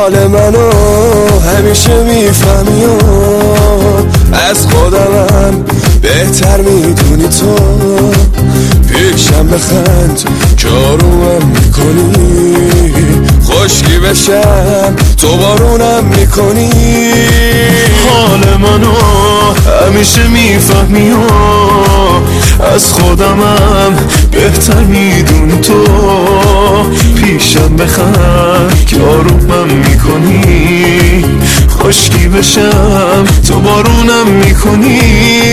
حال منو همیشه میفهمی و از خودمم بهتر میدونی تو. پیشم بخند که آرومم میکنی، خشکی بشم تو بارونم میکنی. حال منو همیشه میفهمی و از خودمم بهتر میدونی تو. پیشم بخند که آرومم میکنی، خشکی بشم تو بارونم میکنی.